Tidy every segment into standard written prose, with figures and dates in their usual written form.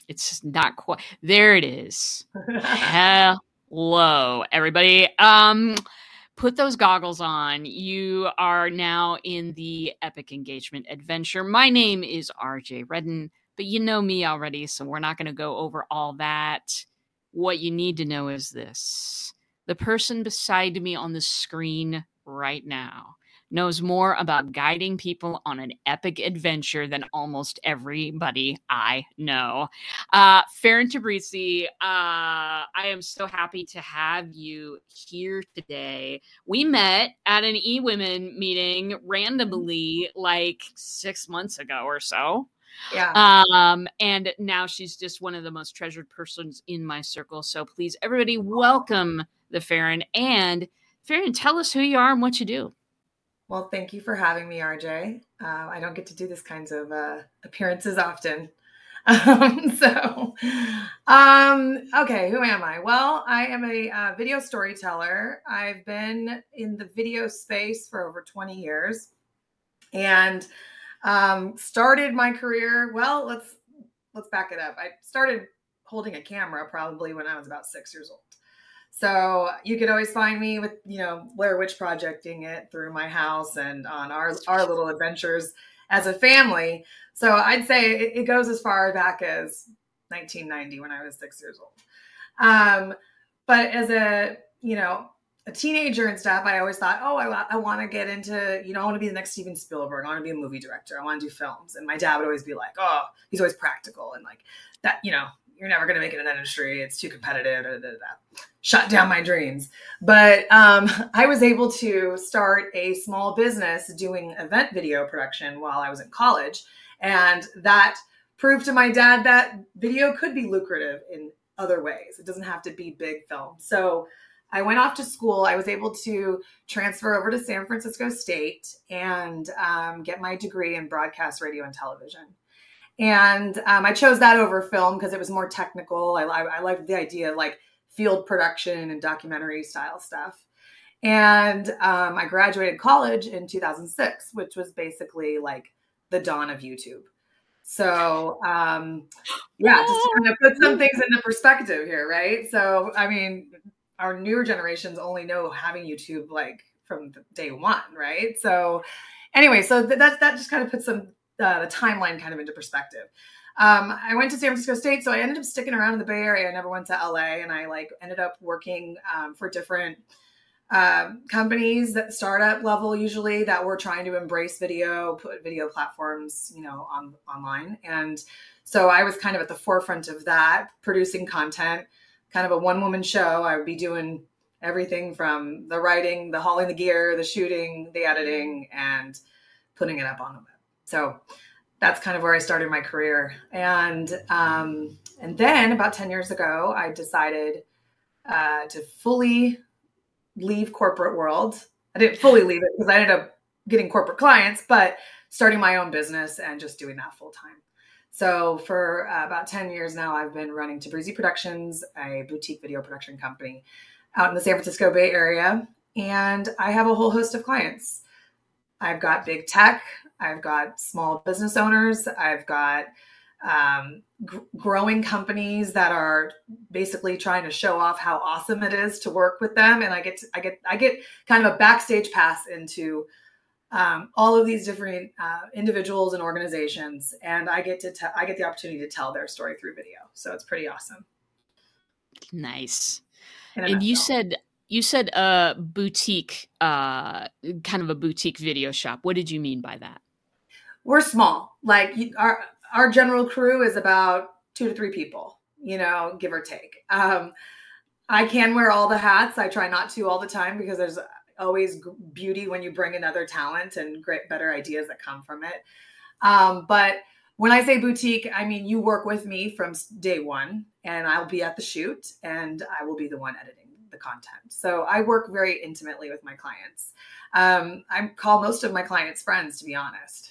It's not quite. There it is. Hello, everybody. Put those goggles on. You are now in the Epic Engagement Adventure. My name is RJ Redden, but you know me already, so we're not going to go over all that. What you need to know is this. The person beside me on the screen right now knows more about guiding people on an epic adventure than almost everybody I know. Farron Tabrizi, I am so happy to have you here today. We met at an eWomen meeting randomly like 6 months ago or so. Yeah. And now she's just one of the most treasured persons in my circle. So please, everybody, welcome the Farron. And Farron, tell us who you are and what you do. Well, thank you for having me, RJ. I don't get to do these kinds of appearances often. Okay, who am I? Well, I am a video storyteller. I've been in the video space for over 20 years and started my career. Well, let's back it up. I started holding a camera probably when I was about 6 years old. So you could always find me with, Blair Witch projecting it through my house and on our little adventures as a family. So I'd say it goes as far back as 1990 when I was 6 years old. But as a teenager and stuff, I always thought, I want to get into, I want to be the next Steven Spielberg. I want to be a movie director. I want to do films. And my dad would always be like, oh, he's always practical and like that, you're never going to make it in that industry. It's too competitive. Shut down my dreams. But I was able to start a small business doing event video production while I was in college. And that proved to my dad that video could be lucrative in other ways. It doesn't have to be big film. So I went off to school. I was able to transfer over to San Francisco State and get my degree in broadcast radio and television. And I chose that over film because it was more technical. I liked the idea of like field production and documentary style stuff. And I graduated college in 2006, which was basically like the dawn of YouTube. So just to kind of put some things into perspective here, right? So, I mean, our newer generations only know having YouTube like from day one, right? So anyway, so that just kind of puts the timeline kind of into perspective. I went to San Francisco State, so I ended up sticking around in the Bay Area. I never went to LA, and I ended up working for different companies that startup level usually that were trying to embrace video, put video platforms, online. And so I was kind of at the forefront of that, producing content, kind of a one-woman show. I would be doing everything from the writing, the hauling the gear, the shooting, the editing, and putting it up on the web. So that's kind of where I started my career. And then about 10 years ago, I decided to fully leave corporate world. I didn't fully leave it because I ended up getting corporate clients, but starting my own business and just doing that full time. So for about 10 years now, I've been running Tabrizi Productions, a boutique video production company out in the San Francisco Bay Area. And I have a whole host of clients. I've got big tech. I've got small business owners. I've got growing companies that are basically trying to show off how awesome it is to work with them. And I get kind of a backstage pass into all of these different individuals and organizations, and I get the opportunity to tell their story through video. So it's pretty awesome. Nice. And you said a boutique, kind of a boutique video shop. What did you mean by that? We're small. Like our general crew is about 2 to 3 people, give or take. I can wear all the hats. I try not to all the time because there's always beauty when you bring another talent and better ideas that come from it. But when I say boutique, I mean, you work with me from day one, and I'll be at the shoot and I will be the one editing the content. So I work very intimately with my clients. I call most of my clients friends, to be honest.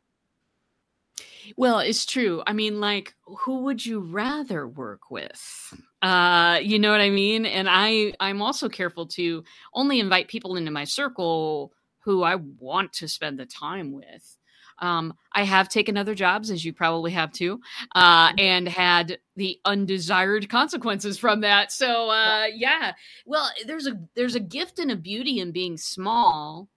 Well, it's true. I mean, like, who would you rather work with? You know what I mean? And I'm also careful to only invite people into my circle who I want to spend the time with. I have taken other jobs, as you probably have too, and had the undesired consequences from that. So, yeah. Well, there's a gift and a beauty in being small,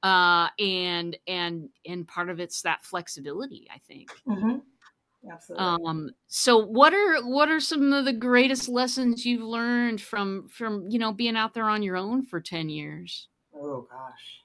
and part of it's that flexibility, I think. Mm-hmm. Absolutely. So what are some of the greatest lessons you've learned from being out there on your own for 10 years? Oh gosh.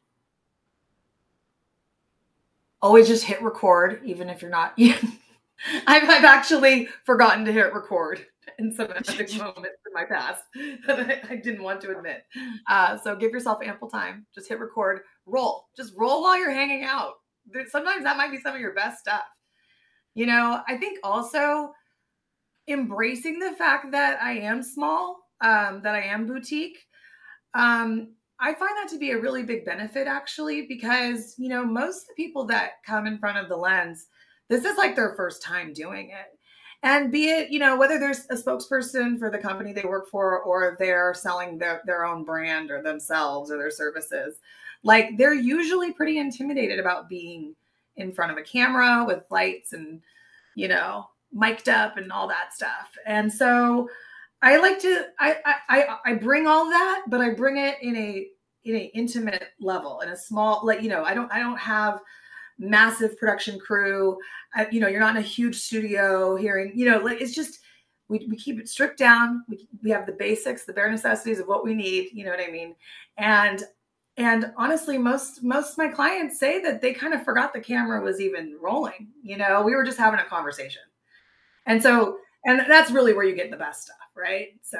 Always just hit record, even if you're not. I've actually forgotten to hit record in some epic moments in my past that I didn't want to admit. So give yourself ample time. Just hit record, roll. Just roll while you're hanging out. Sometimes that might be some of your best stuff. I think also embracing the fact that I am small, that I am boutique. I find that to be a really big benefit, actually, because, most of the people that come in front of the lens, this is like their first time doing it. And be it, whether there's a spokesperson for the company they work for, or they're selling their own brand or themselves or their services, like they're usually pretty intimidated about being in front of a camera with lights and, mic'd up and all that stuff. And so I like to I bring all that, but I bring it in a intimate level, in a small, like, I don't have massive production crew. You're not in a huge studio hearing, like, it's just we keep it stripped down. We have the basics, the bare necessities of what we need. You know what I mean? And honestly, most of my clients say that they kind of forgot the camera was even rolling. We were just having a conversation. And that's really where you get the best stuff, right? So,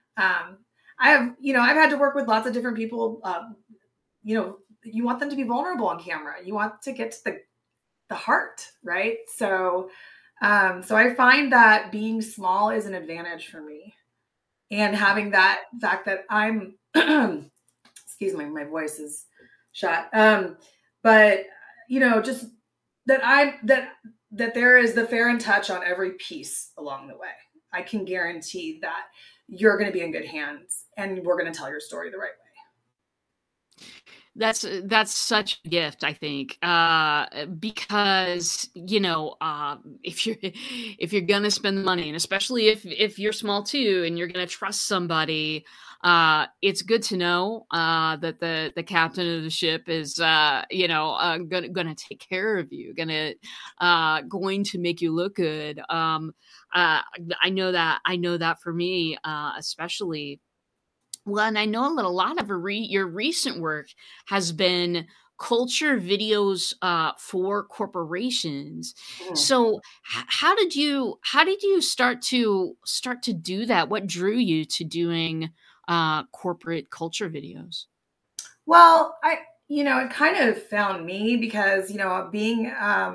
I've had to work with lots of different people. You want them to be vulnerable on camera. You want to get to the heart, right? So I find that being small is an advantage for me, and having that fact that I'm, excuse me, my voice is shot. But just that there is the fair and touch on every piece along the way. I can guarantee that you're going to be in good hands, and we're going to tell your story the right way. That's such a gift, I think, because if you're gonna spend the money, and especially if you're small too, and you're gonna trust somebody, it's good to know that the captain of the ship is gonna take care of you, going to make you look good. I know that for me, especially. Well, and I know that a lot of your recent work has been culture videos for corporations. Mhm. So, how did you start to do that? What drew you to doing corporate culture videos? Well, it kind of found me because, being,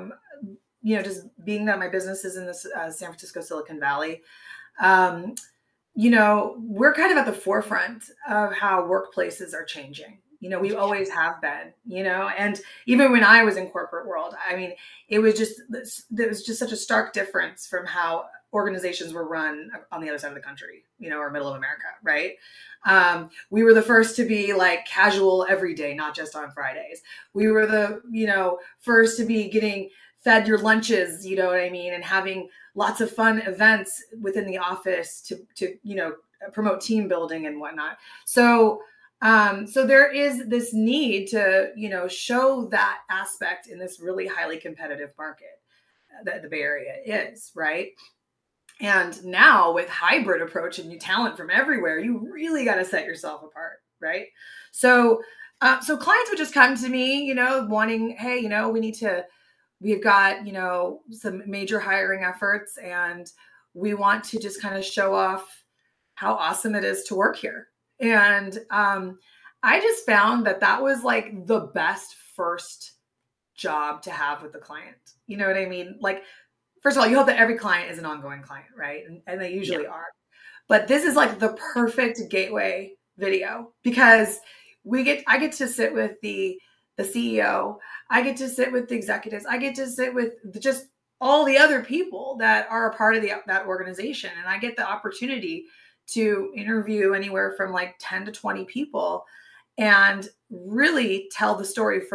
just being that my business is in this San Francisco, Silicon Valley. Um, we're kind of at the forefront of how workplaces are changing. We always have been, and even when I was in corporate world, I mean, there was just such a stark difference from how organizations were run on the other side of the country, or middle of America, right? We were the first to be like casual every day, not just on Fridays. We were the, first to be getting fed your lunches, you know what I mean? And having lots of fun events within the office to promote team building and whatnot. So there is this need to, show that aspect in this really highly competitive market that the Bay Area is, right? And now with hybrid approach and new talent from everywhere, you really got to set yourself apart, right? So clients would just come to me, wanting, hey, we've got, some major hiring efforts, and we want to just kind of show off how awesome it is to work here. And I just found that was like the best first job to have with the client. You know what I mean? Like, first of all, you hope that every client is an ongoing client, right? And they usually are. But this is like the perfect gateway video, because I get to sit with the CEO. I get to sit with the executives. I get to sit with just all the other people that are a part of that organization. And I get the opportunity to interview anywhere from like 10 to 20 people and really tell the story from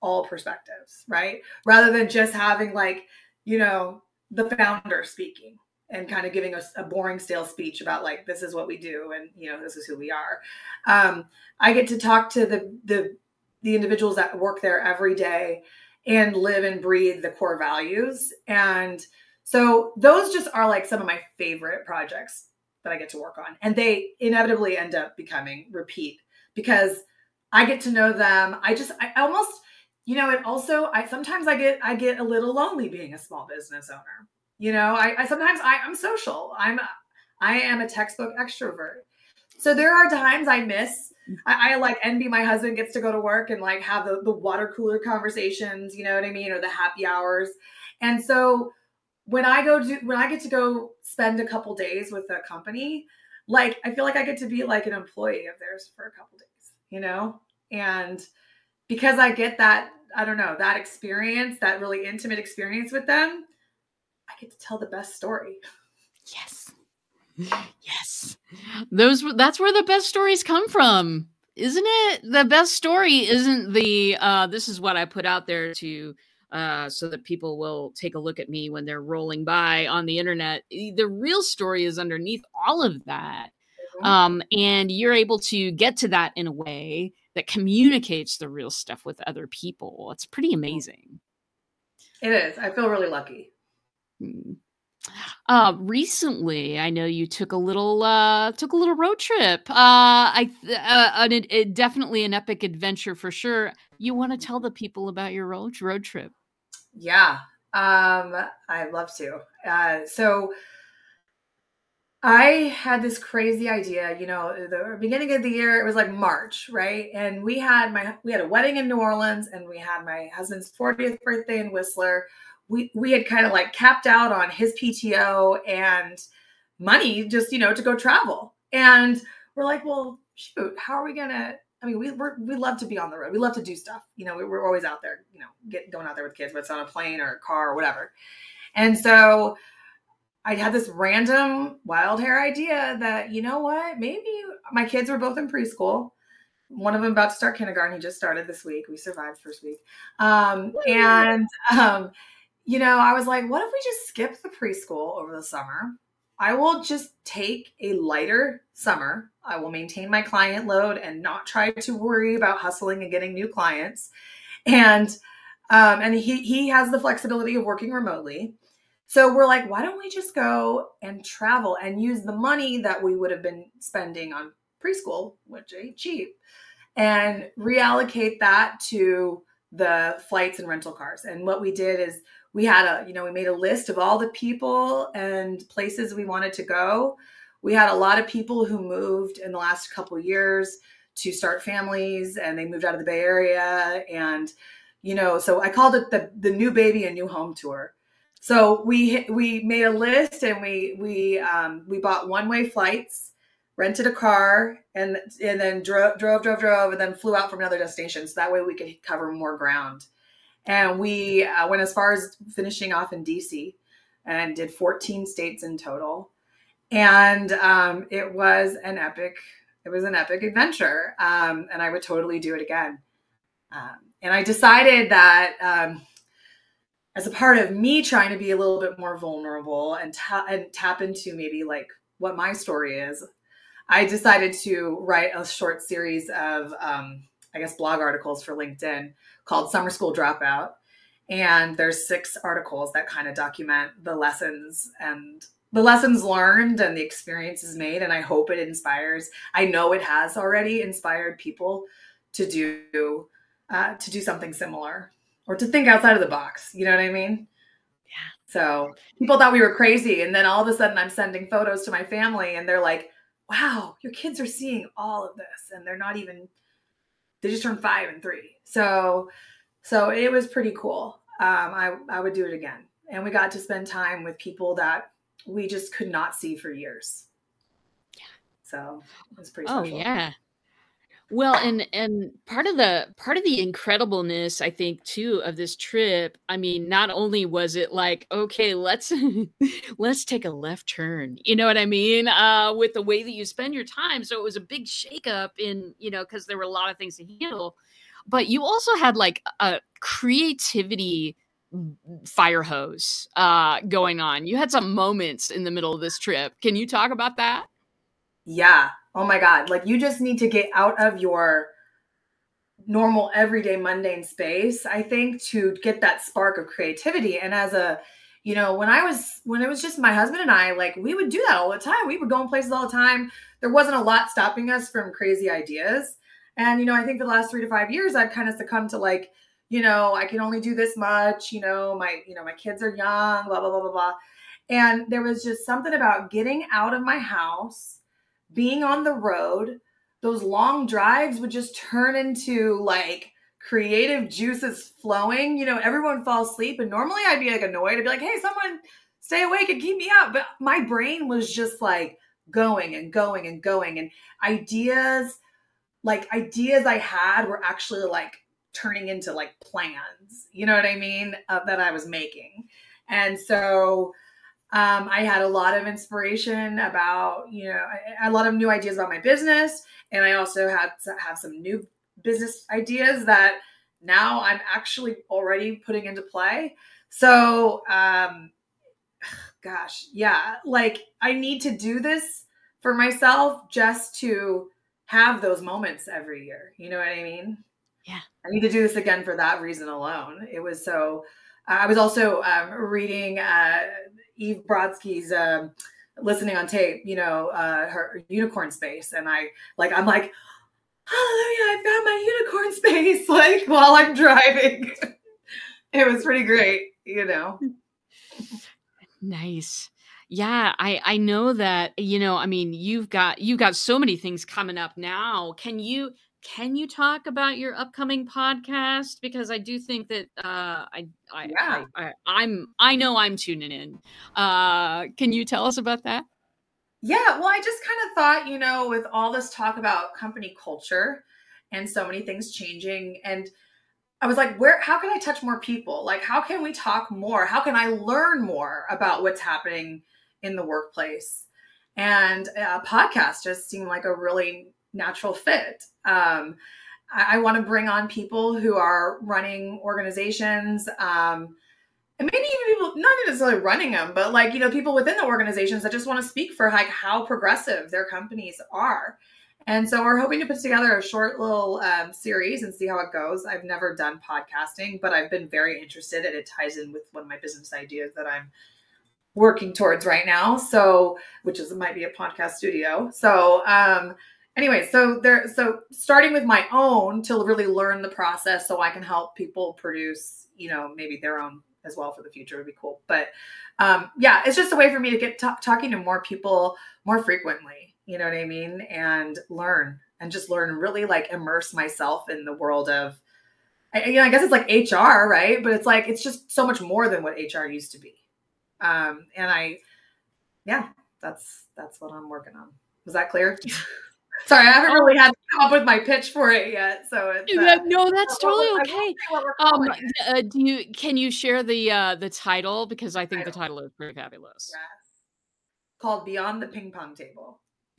all perspectives, right? Rather than just having like, the founder speaking and kind of giving us a boring, stale speech about like, this is what we do and this is who we are. I get to talk to the individuals that work there every day and live and breathe the core values. And so those just are like some of my favorite projects that I get to work on. And they inevitably end up becoming repeat because I get to know them. I almost, sometimes I get a little lonely being a small business owner. I sometimes I'm social. I am a textbook extrovert. So there are times I miss. I like envy my husband gets to go to work and like have the water cooler conversations, you know what I mean, or the happy hours. And so when I get to go spend a couple days with a company, like I feel like I get to be like an employee of theirs for a couple days, and because I get that, I don't know, that experience, that really intimate experience with them, I get to tell the best story. Yes. Yes. That's where the best stories come from, isn't it? The best story isn't this is what I put out there to so that people will take a look at me when they're rolling by on the internet. The real story is underneath all of that. And you're able to get to that in a way that communicates the real stuff with other people. It's pretty amazing. It is. I feel really lucky. Recently, I know you took a little road trip. Definitely an epic adventure for sure. You want to tell the people about your road trip? Yeah, I'd love to. So I had this crazy idea, the beginning of the year, it was like March, right? And we had a wedding in New Orleans and we had my husband's 40th birthday in Whistler. We had kind of like capped out on his PTO and money just, to go travel. And we're like, well, shoot, how are we going to, we love to be on the road. We love to do stuff. We're always out there, going out there with kids, whether it's on a plane or a car or whatever. And so I had this random wild hair idea that, maybe my kids were both in preschool. One of them about to start kindergarten. He just started this week. We survived first week. I was like, what if we just skip the preschool over the summer? I will just take a lighter summer. I will maintain my client load and not try to worry about hustling and getting new clients. And he has the flexibility of working remotely. So we're like, why don't we just go and travel and use the money that we would have been spending on preschool, which ain't cheap, and reallocate that to the flights and rental cars. And what we did is we had we made a list of all the people and places we wanted to go. We had a lot of people who moved in the last couple of years to start families, and they moved out of the Bay Area. And, so I called it the New Baby and New Home Tour. So we made a list and we bought one-way flights, rented a car, and then drove, and then flew out from another destination. So that way we could cover more ground. And we went as far as finishing off in DC and did 14 states in total. And it was an epic adventure. And I would totally do it again. And I decided that as a part of me trying to be a little bit more vulnerable and tap into maybe like what my story is, I decided to write a short series of, blog articles for LinkedIn called Summer School Dropout. And there's 6 articles that kind of document the lessons learned and the experiences made. And I hope it inspires. I know it has already inspired people to do something similar or to think outside of the box. You know what I mean? Yeah. So people thought we were crazy. And then all of a sudden I'm sending photos to my family and they're like, wow, your kids are seeing all of this. And they just turned 5 and 3. So it was pretty cool. I would do it again. And we got to spend time with people that we just could not see for years. Yeah. So it was pretty special. Oh yeah. Well, and part of the incredibleness, I think, too, of this trip, not only was it like, okay, let's take a left turn, you know what I mean? With the way that you spend your time. So it was a big shakeup in, because there were a lot of things to handle. but you also had like a creativity fire hose going on. You had some moments in the middle of this trip. Can you talk about that? Yeah. Oh my God. Like you just need to get out of your normal, everyday, mundane space, I think, to get that spark of creativity. And as a, when it was just my husband and I, like we would do that all the time. We would go in places all the time. There wasn't a lot stopping us from crazy ideas. And, I think the last 3 to 5 years, I've kind of succumbed to like, I can only do this much, my kids are young, blah, blah, blah, blah, blah. And there was just something about getting out of my house, being on the road. Those long drives would just turn into like creative juices flowing. Everyone falls asleep, and normally I'd be like annoyed. I'd be like, hey, someone stay awake and keep me up. But my brain was just like going and going and going. And ideas I had were actually like turning into like plans, you know what I mean? That I was making. And so I had a lot of inspiration about, a lot of new ideas about my business. And I also had to have some new business ideas that now I'm actually already putting into play. So, gosh, yeah, like I need to do this for myself just to have those moments every year. You know what I mean? Yeah. I need to do this again for that reason alone. It was so, I was also reading Eve Brodsky's listening on tape, her unicorn space. And I'm like, hallelujah, I found my unicorn space, like while I'm driving. It was pretty great, Nice. Yeah, I know that, I mean, you've got so many things coming up now. Can you talk about your upcoming podcast? Because I do think that Yeah. I know I'm tuning in. Can you tell us about that? Yeah, well, I just kind of thought, with all this talk about company culture and so many things changing, and I was like, how can I touch more people? Like, how can we talk more? How can I learn more about what's happening in the workplace? And a podcast just seemed like a really natural fit. I want to bring on people who are running organizations, and maybe even people not necessarily running them, but like, people within the organizations that just want to speak for like how progressive their companies are. And so we're hoping to put together a short little series and see how it goes. I've never done podcasting, but I've been very interested, and it ties in with one of my business ideas that I'm working towards right now. So, might be a podcast studio. So, anyway, so starting with my own to really learn the process so I can help people produce, maybe their own as well for the future would be cool. But yeah, it's just a way for me to get talking to more people more frequently, you know what I mean? And learn and really like immerse myself in the world of, I guess it's like HR, right? But it's just so much more than what HR used to be. That's what I'm working on. Was that clear? Sorry, I haven't really had to come up with my pitch for it yet. So it's no, that's totally okay. Can you share the title, because I think the title is pretty fabulous. Yeah. Called Beyond the Ping Pong Table.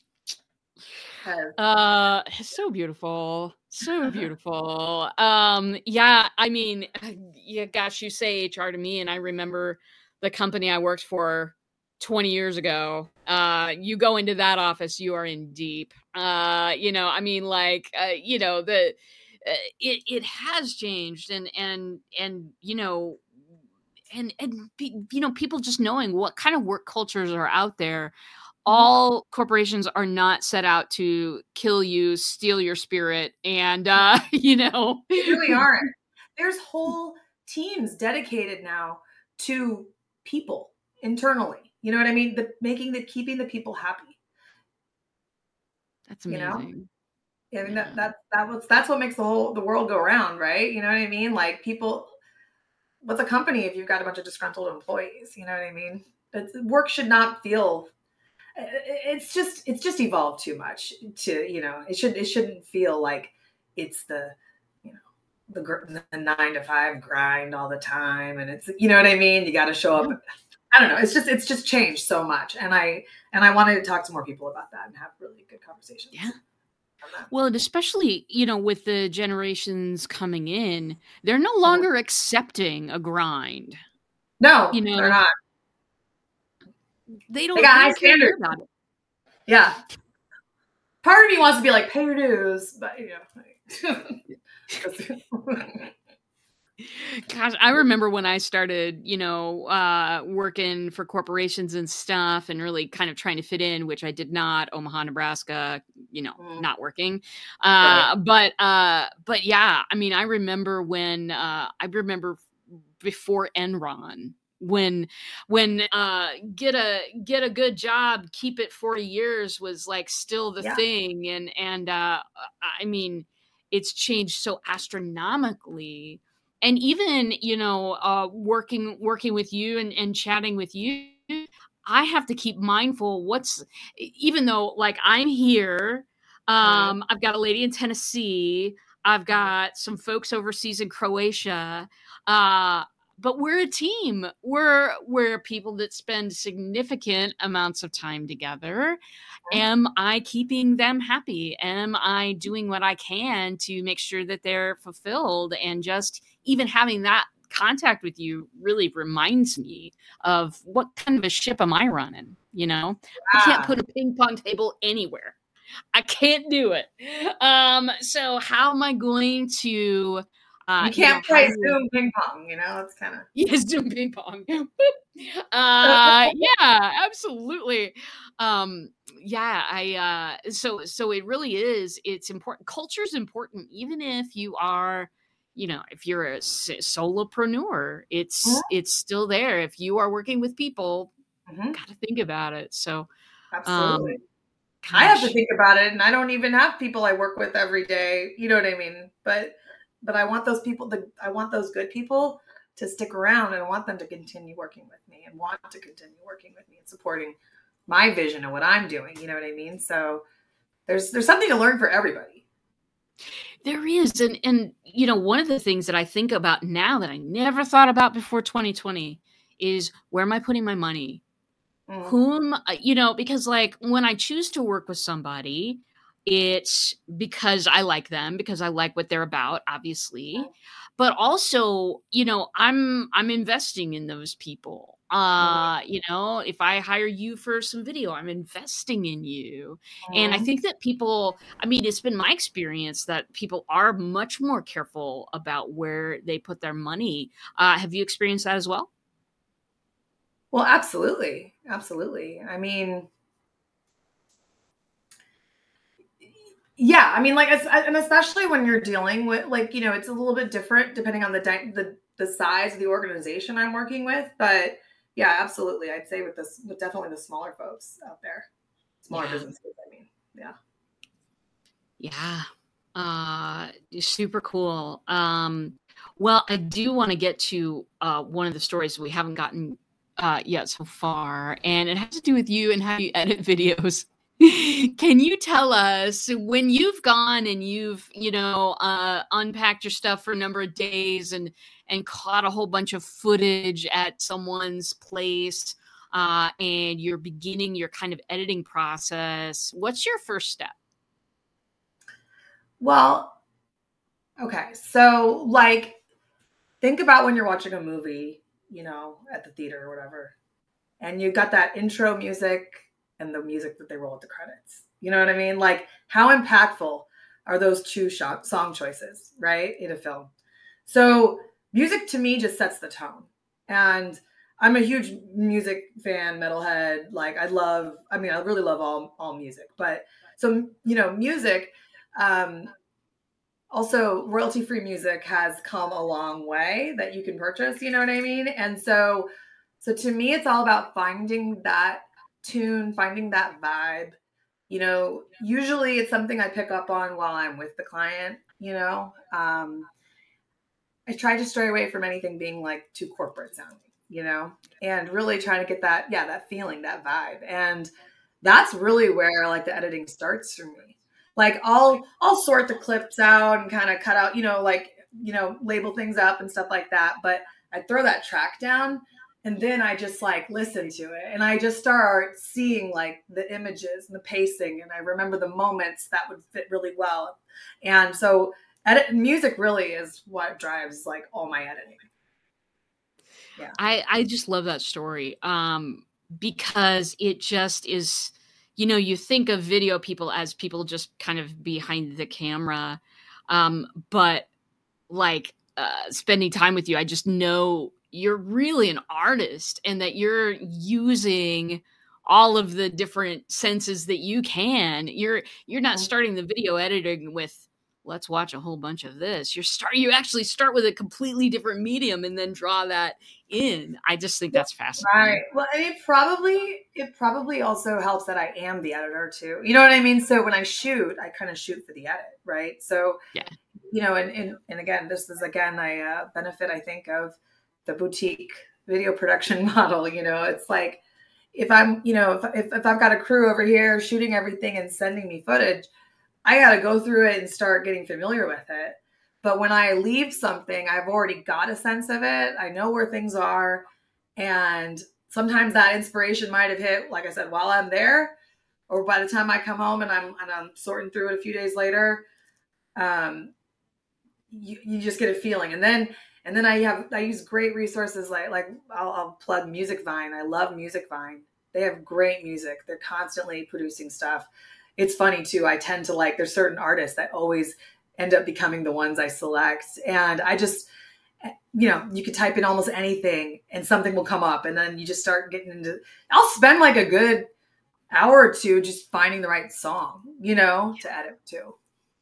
So beautiful. So beautiful. Yeah, I mean, yeah, gosh, you say HR to me, and I remember the company I worked for 20 years ago. You go into that office, you are in deep. I mean, like, it has changed, and people just knowing what kind of work cultures are out there. All corporations are not set out to kill you, steal your spirit, and They really aren't. There's whole teams dedicated now to people internally. You know what I mean? Keeping the people happy. That's amazing. I mean, that's what makes the world go around, right? You know what I mean? Like people, what's a company if you've got a bunch of disgruntled employees? You know what I mean? Work should not feel. It's just evolved too much to, it shouldn't feel like it's the 9 to 5 grind all the time. And it's, you know what I mean? You got to show up. I don't know. It's just changed so much. And I wanted to talk to more people about that and have really good conversations. Yeah. Well, and especially, with the generations coming in, they're no Mhm. longer accepting a grind. No, You they're know, not. they They don't got they high don't care a bit standards. about it. Yeah. Part of me wants to be like, pay your dues, but Gosh, I remember when I started, working for corporations and stuff and really kind of trying to fit in, which I did not, Omaha, Nebraska, Mm, not working. right. But yeah, I mean, I remember before Enron when get a good job, keep it 40 years was like still the Yeah. thing. And I mean, it's changed so astronomically. And even working with you and chatting with you, I have to keep mindful even though like I'm here, Mhm, I've got a lady in Tennessee, I've mhm, got some folks overseas in Croatia, uh but we're a team. We're people that spend significant amounts of time together. mhm. Am I keeping them happy? Am I doing what I can to make sure that they're fulfilled? And just even having that contact with you really reminds me of what kind of a ship am I running? I can't Ah, put a ping pong table anywhere. I can't do it. So how am I going to, you can't how play do Zoom ping pong, it's kind of. yes, doing ping pong. Yeah, absolutely. Um, yeah, so it really is. It's important. Culture is important, even if you are, if you're a solopreneur, it's still there. If you are working with people, Mhm, got to think about it. So, absolutely. um, I have to gosh, think about it, and I don't even have people I work with every day. You know what I mean? But I want those people. I want those good people to stick around, and I want them to continue working with me, and want to continue working with me and supporting my vision and what I'm doing. You know what I mean? So there's something to learn for everybody. there is, and one of the things that I think about now that I never thought about before 2020 is where am I putting my money? Mm, Whom because like when I choose to work with somebody, it's because I like them, because I like what they're about, obviously, but also I'm investing in those people. mm, If I hire you for some video, I'm investing in you. And I mm. think that people, I mean, it's been my experience that people are much more careful about where they put their money. Have you experienced that as well? Well, absolutely, absolutely. I mean, yeah, I mean, like, and especially when you're dealing with, like, it's a little bit different depending on the size of the organization I'm working with. But yeah, absolutely, I'd say with definitely the smaller folks out there, smaller Yeah. businesses. I mean, yeah. Yeah. Super cool. Well, I do want to get to one of the stories we haven't gotten yet so far, and it has to do with you and how you edit videos. Can you tell us when you've gone and you've, unpacked your stuff for a number of days and caught a whole bunch of footage at someone's place, and you're beginning your kind of editing process, what's your first step? Well, okay, so like, think about when you're watching a movie, at the theater or whatever, and you got that intro music and the music that they roll at the credits. You know what I mean? Like, how impactful are those two song choices, right, in a film? So, music to me just sets the tone. And I'm a huge music fan, metalhead. Like, I mean, I really love all music. But so, music, um, also royalty free music has come a long way that you can purchase, you know what I mean? And so to me it's all about finding that tune, finding that vibe. Usually it's something I pick up on while I'm with the client. I try to stray away from anything being like too corporate sounding, and really trying to get that, yeah, that feeling, that vibe. And that's really where like the editing starts for me. Like I'll sort the clips out and kind of cut out, like, label things up and stuff like that. But I throw that track down And then I just like listen to it and I just start seeing like the images and the pacing. And I remember the moments that would fit really well. And so music really is what drives like all my editing. Yeah. I just love that story. Because it just is, you think of video people as people just kind of behind the camera. But like spending time with you, I just know you're really an artist and that you're using all of the different senses that you can. You're not starting the video editing with let's watch a whole bunch of this. You actually start with a completely different medium and then draw that in. I just think that's fascinating. Right. Well, and it probably also helps that I am the editor too. You know what I mean? So when I shoot, I kind of shoot for the edit, right? So Yeah. And again, this is again a benefit I think of the boutique video production model. It's like if I'm, if I've got a crew over here shooting everything and sending me footage, I got to go through it and start getting familiar with it. But when I leave something, I've already got a sense of it. I know where things are. And sometimes that inspiration might have hit, like I said, while I'm there, or by the time I come home and I'm sorting through it a few days later. You just get a feeling. And then I use great resources like I'll plug Musicvine. I love Musicvine. They have great music. They're constantly producing stuff. It's funny too. I tend to like, there's certain artists that always end up becoming the ones I select. And I just, you could type in almost anything and something will come up. And then you just start getting into, I'll spend like a good hour or two just finding the right song, to edit to.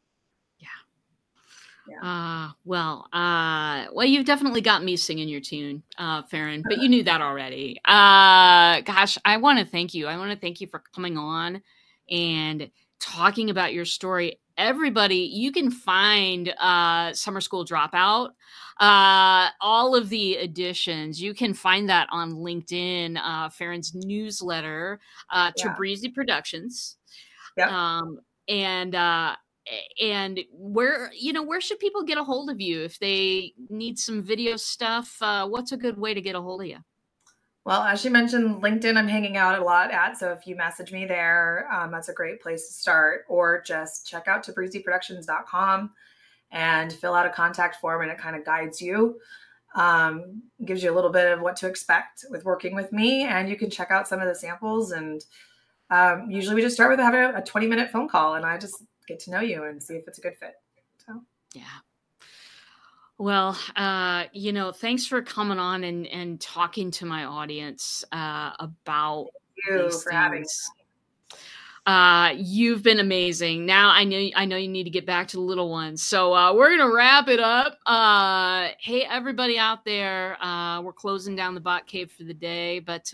Well, you've definitely got me singing your tune, Farron, but you knew that already. Gosh, I want to thank you. I want to thank you for coming on and talking about your story. Everybody, you can find Summer School Dropout, all of the editions. You can find that on LinkedIn, Farron's newsletter, Tabrizi Productions. Yeah. And where should people get a hold of you if they need some video stuff? What's a good way to get a hold of you? Well, as you mentioned, LinkedIn, I'm hanging out a lot at. So if you message me there, that's a great place to start. Or just check out tabriziproductions.com and fill out a contact form, and it kind of guides you, gives you a little bit of what to expect with working with me. And you can check out some of the samples. And usually we just start with having a 20-minute phone call, and I just get to know you and see if it's a good fit. So, yeah. Well, thanks for coming on and talking to my audience about these things. You've been amazing. Now I know you need to get back to the little ones. So we're going to wrap it up. Hey, everybody out there, we're closing down the Bot Cave for the day, but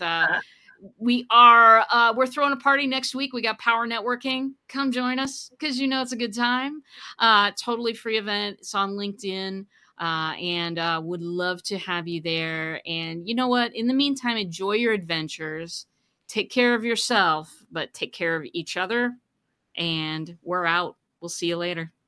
we're throwing a party next week. We got Power Networking. Come join us because it's a good time. Totally free event. It's on LinkedIn. And would love to have you there. And you know what? In the meantime, enjoy your adventures. Take care of yourself, but take care of each other. And we're out. We'll see you later.